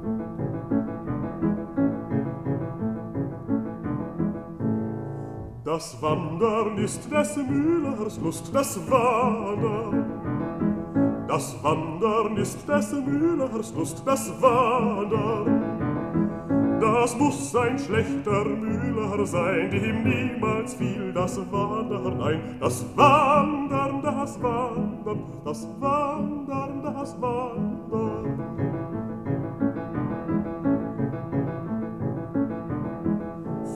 Das Wandern ist des Mühlers Lust, das Wandern. Das Wandern ist des Mühlers Lust, das Wandern. Das muss ein schlechter Mühler sein, dem niemals fiel das Wandern ein. Das Wandern, das Wandern, das Wandern, das Wandern.